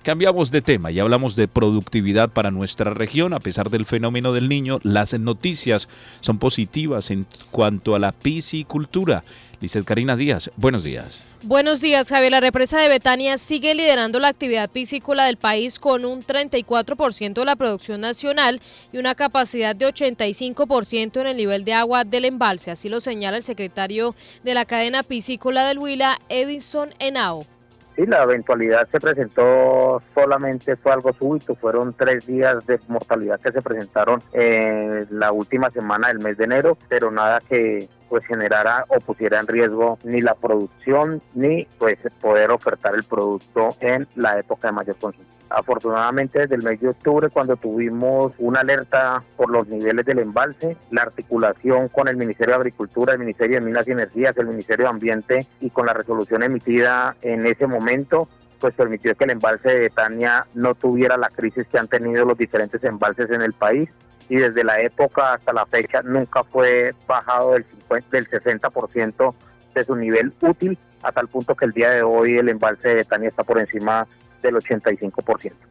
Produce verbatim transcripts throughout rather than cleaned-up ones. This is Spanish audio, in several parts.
Cambiamos de tema y hablamos de productividad para nuestra región. A pesar del fenómeno del Niño, las noticias son positivas en cuanto a la piscicultura. Lizeth Karina Díaz, buenos días. Buenos días, Javier. La represa de Betania sigue liderando la actividad piscícola del país con un treinta y cuatro por ciento de la producción nacional y una capacidad de ochenta y cinco por ciento en el nivel de agua del embalse. Así lo señala el secretario de la cadena piscícola del Huila, Edison Henao. Sí, la eventualidad se presentó solamente, fue algo súbito, fueron tres días de mortalidad que se presentaron en la última semana del mes de enero, pero nada que pues generara o pusiera en riesgo ni la producción ni pues poder ofertar el producto en la época de mayor consumo. Afortunadamente desde el mes de octubre, cuando tuvimos una alerta por los niveles del embalse, la articulación con el Ministerio de Agricultura, el Ministerio de Minas y Energías, el Ministerio de Ambiente y con la resolución emitida en ese momento, pues permitió que el embalse de Betania no tuviera la crisis que han tenido los diferentes embalses en el país. Y desde la época hasta la fecha nunca fue bajado del cincuenta, del sesenta por ciento de su nivel útil, a tal punto que el día de hoy el embalse de Betania está por encima del ochenta y cinco por ciento.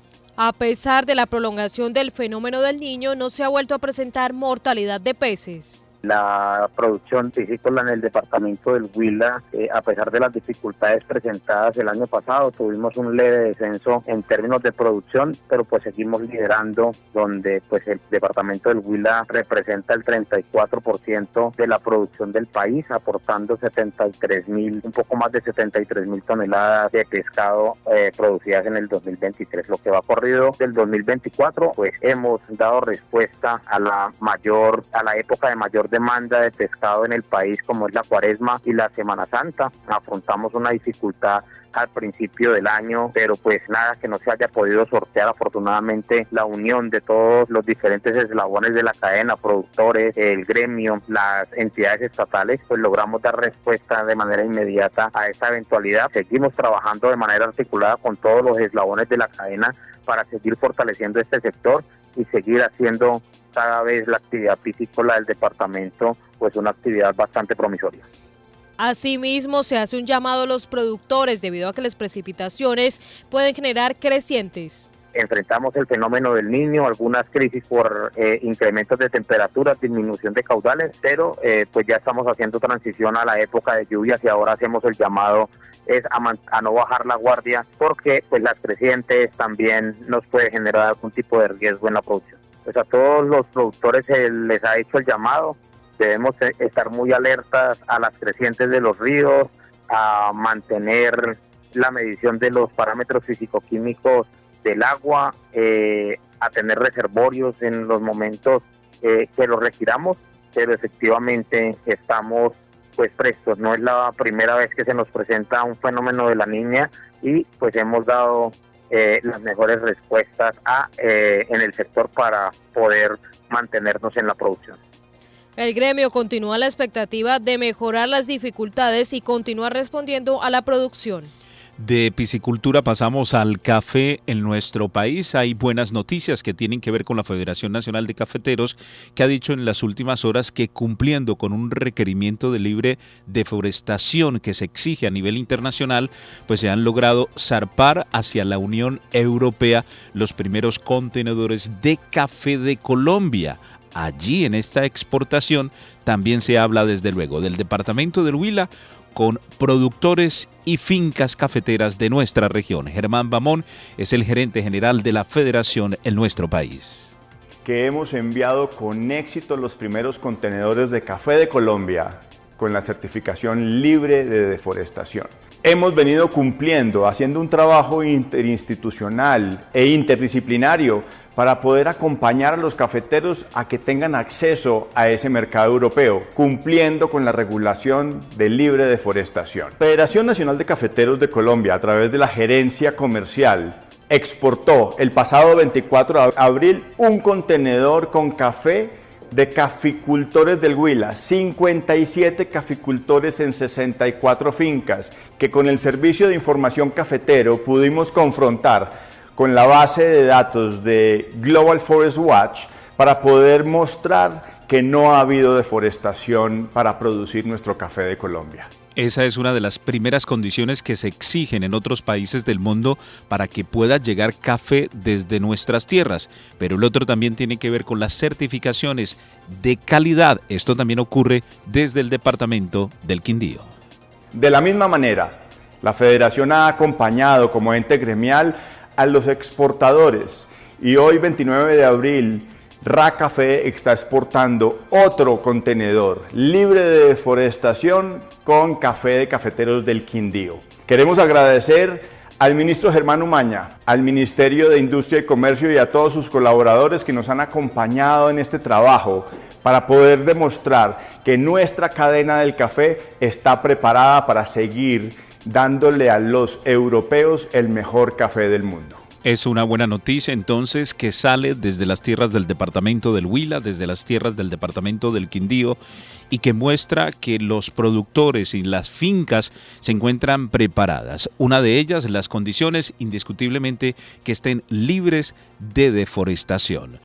A pesar de la prolongación del fenómeno del Niño, no se ha vuelto a presentar mortalidad de peces. La producción piscícola en el departamento del Huila, eh, a pesar de las dificultades presentadas el año pasado, tuvimos un leve descenso en términos de producción, pero pues seguimos liderando, donde pues el departamento del Huila representa el treinta y cuatro por ciento de la producción del país, aportando setenta y tres mil, un poco más de setenta y tres mil toneladas de pescado eh, producidas en el dos mil veintitrés. Lo que va corrido del dos mil veinticuatro, pues hemos dado respuesta a la mayor, a la época de mayor demanda de pescado en el país, como es la Cuaresma y la Semana Santa. Afrontamos una dificultad al principio del año, pero pues nada que no se haya podido sortear. Afortunadamente la unión de todos los diferentes eslabones de la cadena, productores, el gremio, las entidades estatales, pues logramos dar respuesta de manera inmediata a esta eventualidad. Seguimos trabajando de manera articulada con todos los eslabones de la cadena para seguir fortaleciendo este sector y seguir haciendo cada vez la actividad piscícola del departamento pues una actividad bastante promisoria. Asimismo, se hace un llamado a los productores debido a que las precipitaciones pueden generar crecientes. Enfrentamos el fenómeno del Niño, algunas crisis por eh, incrementos de temperaturas, disminución de caudales, pero eh, pues ya estamos haciendo transición a la época de lluvias y ahora hacemos el llamado es a, man, a no bajar la guardia, porque pues las crecientes también nos puede generar algún tipo de riesgo en la producción. Pues a todos los productores se les ha hecho el llamado, debemos estar muy alertas a las crecientes de los ríos, a mantener la medición de los parámetros físico-químicos del agua, eh, a tener reservorios en los momentos eh, que los requiramos, pero efectivamente estamos pues prestos. No es la primera vez que se nos presenta un fenómeno de la Niña y pues hemos dado eh, las mejores respuestas a, eh, en el sector para poder mantenernos en la producción. El gremio continúa la expectativa de mejorar las dificultades y continuar respondiendo a la producción. De piscicultura pasamos al café en nuestro país. Hay buenas noticias que tienen que ver con la Federación Nacional de Cafeteros, que ha dicho en las últimas horas que cumpliendo con un requerimiento de libre deforestación que se exige a nivel internacional, pues se han logrado zarpar hacia la Unión Europea los primeros contenedores de café de Colombia. Allí en esta exportación también se habla desde luego del departamento del Huila, con productores y fincas cafeteras de nuestra región. Germán Bamón es el gerente general de la Federación en nuestro país. Que hemos enviado con éxito los primeros contenedores de café de Colombia con la certificación libre de deforestación. Hemos venido cumpliendo, haciendo un trabajo interinstitucional e interdisciplinario para poder acompañar a los cafeteros a que tengan acceso a ese mercado europeo, cumpliendo con la regulación de libre deforestación. Federación Nacional de Cafeteros de Colombia, a través de la gerencia comercial, exportó el pasado veinticuatro de abril un contenedor con café de caficultores del Huila, cincuenta y siete caficultores en sesenta y cuatro fincas, que con el servicio de información cafetero pudimos confrontar con la base de datos de Global Forest Watch para poder mostrar que no ha habido deforestación para producir nuestro café de Colombia. Esa es una de las primeras condiciones que se exigen en otros países del mundo para que pueda llegar café desde nuestras tierras. Pero el otro también tiene que ver con las certificaciones de calidad. Esto también ocurre desde el departamento del Quindío. De la misma manera, la Federación ha acompañado como ente gremial a los exportadores y hoy, veintinueve de abril, Racafé está exportando otro contenedor libre de deforestación con café de cafeteros del Quindío. Queremos agradecer al ministro Germán Umaña, al Ministerio de Industria y Comercio y a todos sus colaboradores que nos han acompañado en este trabajo para poder demostrar que nuestra cadena del café está preparada para seguir dándole a los europeos el mejor café del mundo. Es una buena noticia entonces que sale desde las tierras del departamento del Huila, desde las tierras del departamento del Quindío, y que muestra que los productores y las fincas se encuentran preparadas. Una de ellas, las condiciones indiscutiblemente que estén libres de deforestación.